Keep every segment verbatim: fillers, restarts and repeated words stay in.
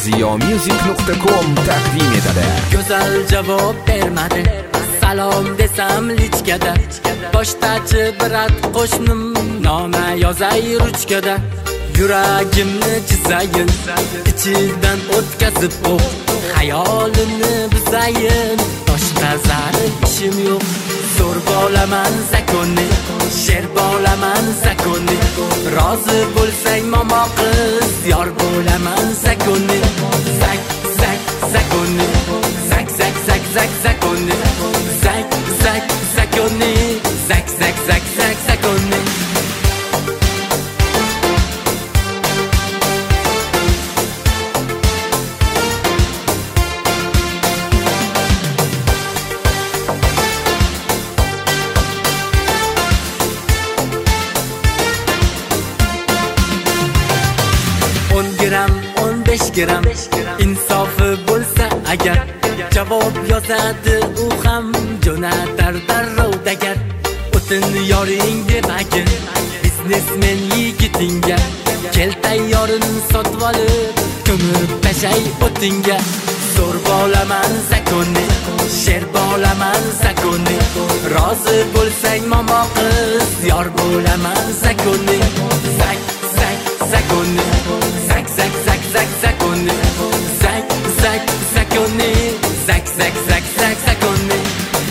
ziyomusic nuqta com taqdim etadi. Go'zal javob bermadi, salom desam lichkada. Boshdachi birat qo'shnim, noma yozay ruchkada. Yuragimni chizayin, ichidan o'tkazib o'q, xayolimni bizayin. Boshqa zari ishim yo'q. Zo'r bolaman zakonni, sher bolaman zakonni. Rozi bo'lsang momo qiz, yor bolaman zakonni. Zak zak zakonni, zak zak zak zak zakonni. Zak zak zakonni, zak zak zak zak zakonni. o'n gram, o'n besh gram insofi bo'lsa agar, javob yozadi u ham jo'natar darrov dagar. O'tin yoring demagin biznesmen yigitinga, kel tayyorin sotib olib ko'mib tashay o'tinga. Zo'r bolaman zakonni, sher bolaman zakonni. Rozi bo'lsang momo qiz, yor bolaman zakonni. Zak zak zakonni, zak zak zak zak zakonni. Zak zak zakonni, zak zak zak zak zakonni.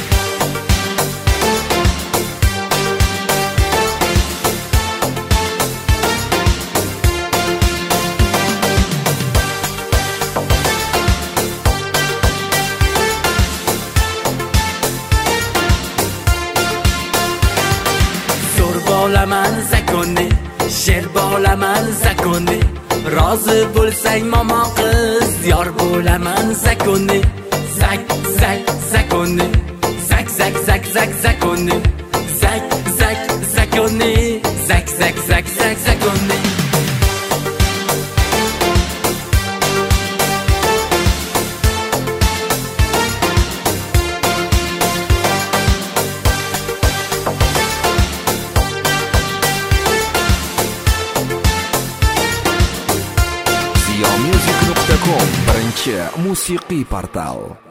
Zo'r bolaman zakonni, sher bolaman zakonni. Rozi bo'lsang momo qiz, yor bolaman zakonni. Zak zak zakonni, zak zak zak zak zakonni. Zak zak zakonni, zak zak zak zak zakonni. ziyomusic nuqta com birinchi musiqiy portal.